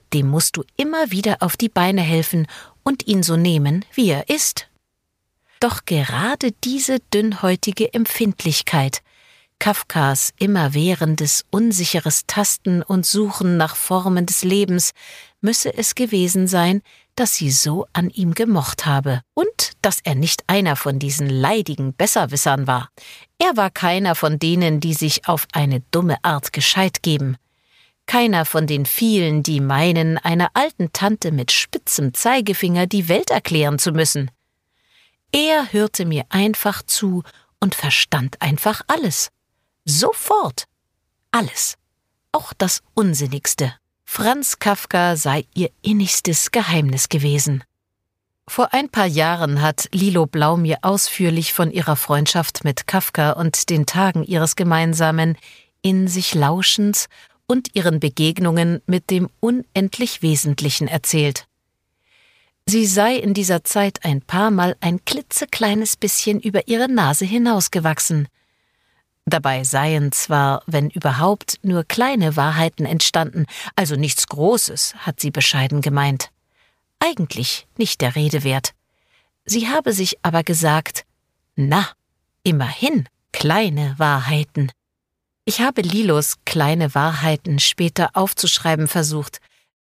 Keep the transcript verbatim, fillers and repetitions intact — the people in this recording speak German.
dem musst du immer wieder auf die Beine helfen und ihn so nehmen, wie er ist. Doch gerade diese dünnhäutige Empfindlichkeit, Kafkas immerwährendes, unsicheres Tasten und Suchen nach Formen des Lebens, müsse es gewesen sein, dass sie so an ihm gemocht habe und dass er nicht einer von diesen leidigen Besserwissern war. Er war keiner von denen, die sich auf eine dumme Art gescheit geben. Keiner von den vielen, die meinen, einer alten Tante mit spitzem Zeigefinger die Welt erklären zu müssen. Er hörte mir einfach zu und verstand einfach alles. Sofort. Alles. Auch das Unsinnigste. Franz Kafka sei ihr innigstes Geheimnis gewesen. Vor ein paar Jahren hat Lilo Blau mir ausführlich von ihrer Freundschaft mit Kafka und den Tagen ihres gemeinsamen In sich Lauschens und ihren Begegnungen mit dem unendlich Wesentlichen erzählt. Sie sei in dieser Zeit ein paar Mal ein klitzekleines bisschen über ihre Nase hinausgewachsen. Dabei seien zwar, wenn überhaupt, nur kleine Wahrheiten entstanden, also nichts Großes, hat sie bescheiden gemeint. Eigentlich nicht der Rede wert. Sie habe sich aber gesagt, na, immerhin kleine Wahrheiten. Ich habe Lilos kleine Wahrheiten später aufzuschreiben versucht,